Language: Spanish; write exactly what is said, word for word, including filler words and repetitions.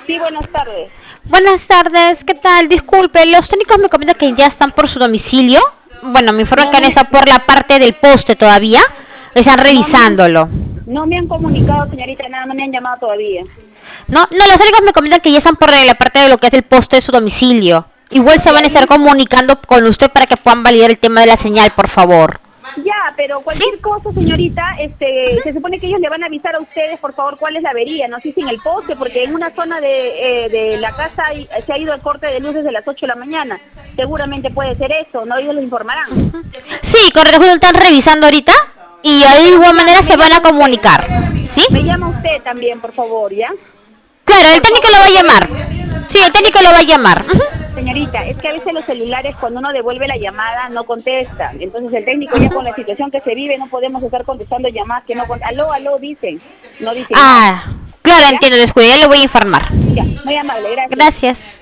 Sí, buenas tardes. Buenas tardes, ¿qué tal? Disculpe, los técnicos me comentan que ya están por su domicilio. Bueno, me informan No que han me, estado por la parte del poste todavía. Están no me han, revisándolo. no me han comunicado, señorita, nada, no me han llamado todavía. No, no, los técnicos me comentan que ya están por la parte de lo que es el poste de su domicilio. Igual se De van a estar ahí, comunicando con usted para que puedan validar el tema de la señal, por favor. ya, pero ¿Sí? cualquier cosa, señorita, este, se supone que ellos le van a avisar a ustedes, por favor, cuál es la avería, no sé si en el poste, porque en una zona de, eh, de la casa hay- se ha ido el corte de luz desde las ocho de la mañana. Seguramente puede ser eso, ¿no? Ellos les informarán. Sí, correcto, están revisando ahorita y Ya, de pero me igual llama, manera me se van a llama usted. comunicar. ¿Sí? Me llama usted también, por favor, ¿ya? Claro, el Por técnico favor, lo va a porque a llamar. veces, Sí, el es técnico lo que va a llamar. Ujú. señorita, es que a veces los celulares cuando uno devuelve la llamada no contestan. Entonces el técnico ya con la situación que se vive no podemos estar contestando llamadas que no con aló, aló dicen, no dicen nada. Ah, claro, ¿Ya? entiendo, descuide, ya le voy a informar. Ya, muy amable, gracias. Gracias.